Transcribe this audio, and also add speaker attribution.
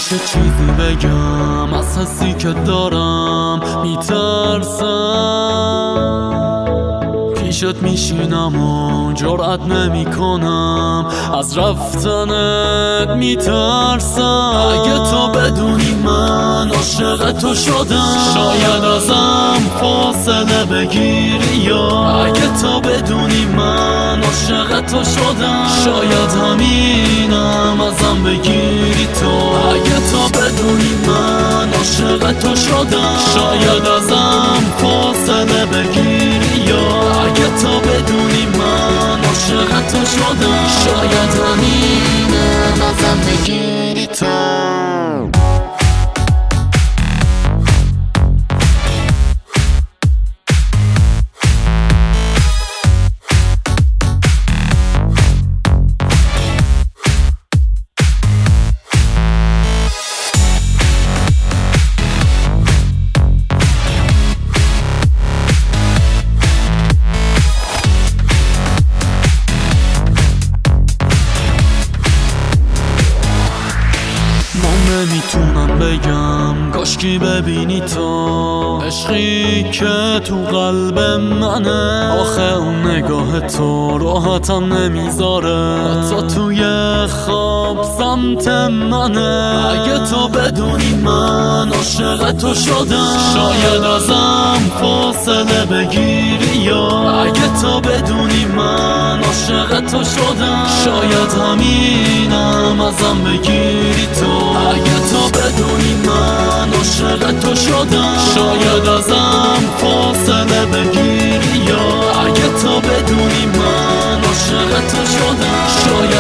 Speaker 1: میشه چیزی بگم از حسی که دارم میترسم، پیشت میشینم و جرأت نمی کنم، از رفتنت میترسم. اگه تو بدونی من عاشق تو شدم، شاید ازم فاصله بگیری، یا اگه تو بدونی من عاشق تو شدم، شاید همینم ازم بگیری تو. اگه تو بدونی من عاشق تو شدم، شاید ازم فاصله بگیری، یا اگه تو بدونی من عاشق تو شدم، شاید همینم ازم بگیری تو. نمیتونم بگم کاشکی ببینی تو عشقی که تو قلب منه. آخه اون نگاه تو راحتم نمیذاره، حتی توی خواب سمت منه. اگه تو بدونی من عاشق تو شدم، شاید ازم فاصله بگیری، یا اگه تو بدونی من عاشق تو شدم، شاید همینم ازم بگیری تو. اگه تو بدونی من عاشق تو شدم، شاید ازم فاصله بگیری، یا اگه تو بدونی من عاشق تو شدم، شاید